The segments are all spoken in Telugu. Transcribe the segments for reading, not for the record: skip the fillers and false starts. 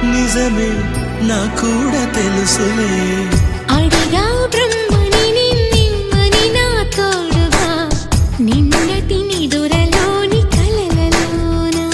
నిజమే నా కూడా తెలుసులే అడిగా బ్రహ్మని నిన్నెమ్మని నా తోడుగా నిన్నటి నిదురలోని కలలలోనా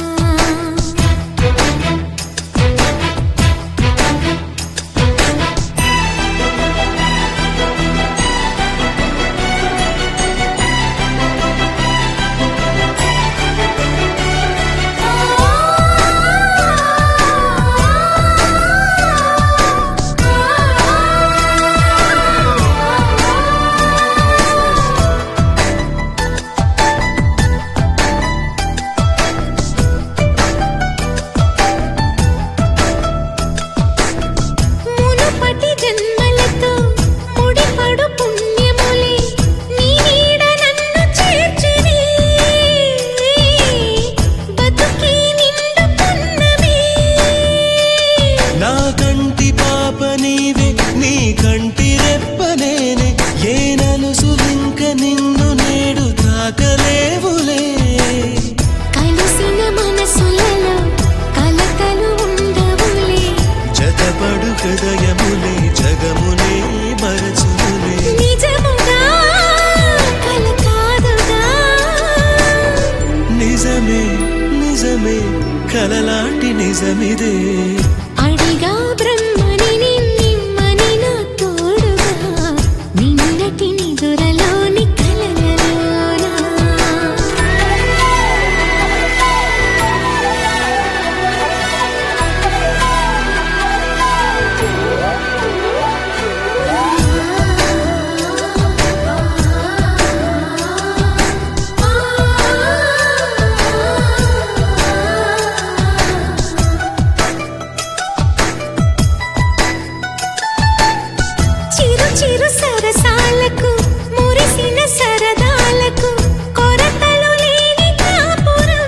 హృదయములే జగమునే మరచులే నిజముగా కల కాదుగా నిజమే నిజమే కలలాంటి నిజమిదే అడిగా బ్రహ్మని నిన్నెమ్మని నా తోడుగా నిన్నటి నిదురలోని కలలలోనా చిరు సరసాలకు మురిసిన సరదాలకు కొరతలు లేని కాపురం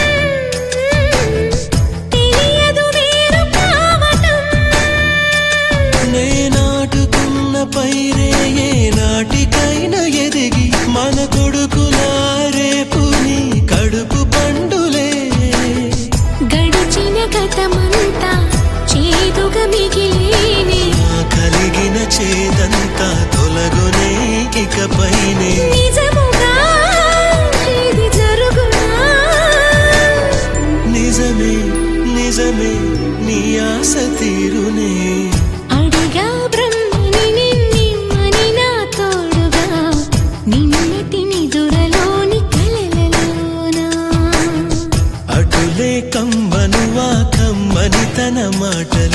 తెలియదు వేరు కావటం నే నాటుకున్న పైరే ఏ నాటికైనా ఎదిగి మన కొడుకులా రేపు నీ కడుపు పండులే గడిచిన గతమంతా చేదుగా మిగిలేనే కలిగిన చేదంతా తొలగునే ఇకపైనే నిజముగా ఇది జరుగునా నిజమే నిజమే నీ ఆశ తీరునే అడిగా బ్రహ్మని నిన్నెమ్మని నా తోడుగా నిన్నటి నిదురలోని కలలలోనా అటులే కమ్మనువా కమ్మని తన మాటలు